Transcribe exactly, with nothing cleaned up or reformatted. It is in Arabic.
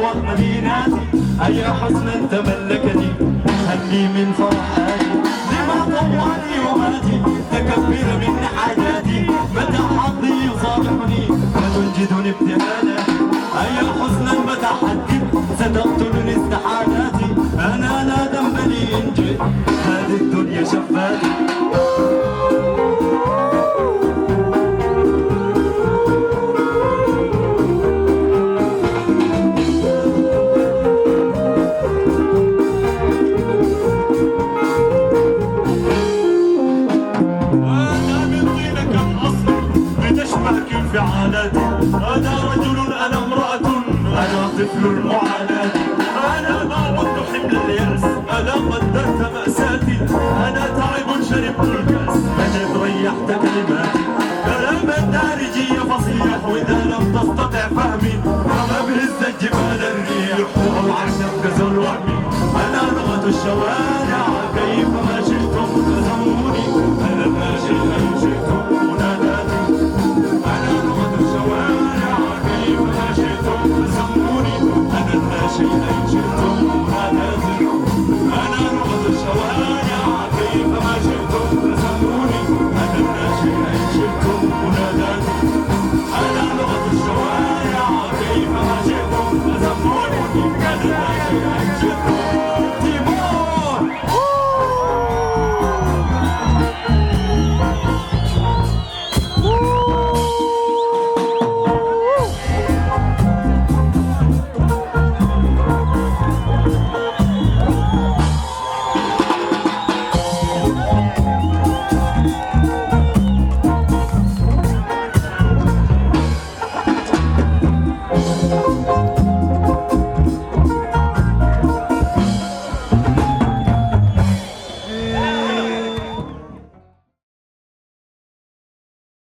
أصوات مديناتي، أيا حزنا تملكني هلي من فرحاتي، لما طوالي وماتي تكبر من حاجاتي، متى حظي يصالحني وتنجدني ابتهالاتي، أيا حزنا متى حدي ستقتلني استحالاتي، أنا لا ذنب لي إن جئت هذه الدنيا شفاتي. أنا رجل أنا امرأة أنا طفل المعاناة، أنا ما عدت حمل اليأس أنا قدرت مأساتي، أنا تعب شربت الكأس أجد ريحت كلماتي، كلام الدارجي فصيح وإذا لم تستطع فهمي فما بهز الجبال الريح أو عشق الوهم، أنا لغة الشوارع كيفما شئتم فسموني، أنا ماشي أن شئتم مناداتي، أنا لغة الشوارع كيفما شئتم فسموني، أنا الماشي أن شئتم مناداتي، أنا لغة الشوارع كيفما شئتم فسموني، أنا الماشي أن شئتم مناداتي، أنا لغة الشوارع كيفما شئتم فسموني، أنا الماشي أن شئتم